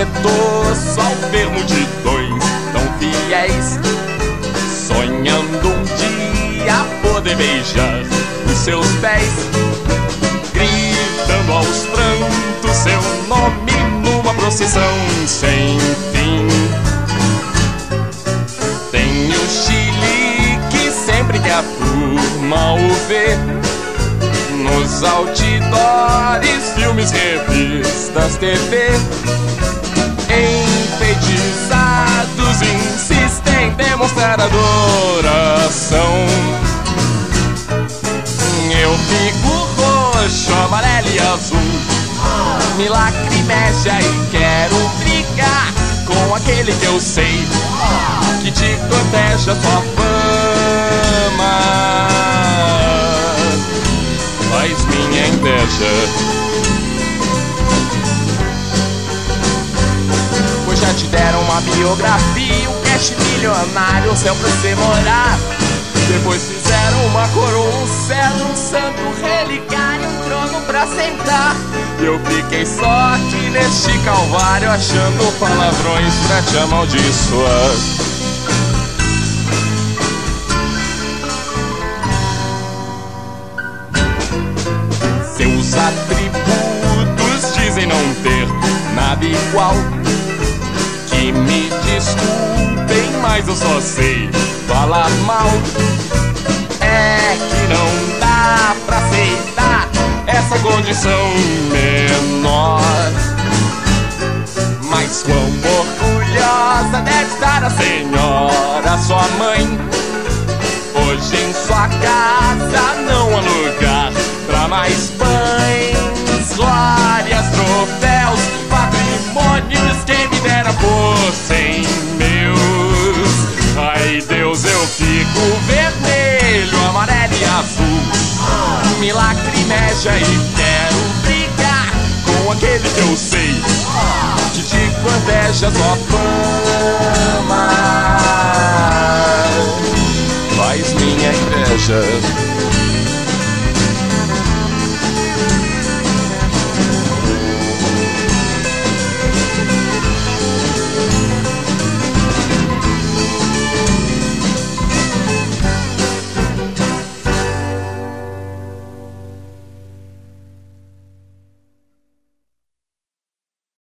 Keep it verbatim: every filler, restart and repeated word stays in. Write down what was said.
medroso ao ver multidões tão fiéis, sonhando um dia poder beijar os seus pés, gritando aos prantos seu nome numa procissão sem fim. Tem o Chile que sempre que a turma o vê, nos outdoors, filmes, revistas, T V, enfeitiçados insistem em demonstrar adoração. Eu fico roxo, amarelo e azul, me lacrimeja e quero brigar com aquele que eu sei que te proteja sua fama. Faz minha inveja, pois já te deram uma biografia, um cash milionário, um céu pra você morar. Depois fizeram uma coroa, um cetro, um santo relicário, um trono pra sentar. E eu fiquei só aqui neste calvário, achando palavrões pra te amaldiçoar. Seus atributos dizem não ter nada igual. Que me desculpem, mas eu só sei falar mal. É que não dá pra aceitar essa condição menor. Mas quão orgulhosa deve estar a senhora, sua mãe. Hoje em sua casa não há lugar pra mais pães, glórias, troféus, patrimônios, quem me dera fossem meus. Ai Deus, eu fico vermelho, amarelo e azul, me lacrimeja e quero brigar com aquele que eu sei que te proteja sua fama. Faz minha inveja.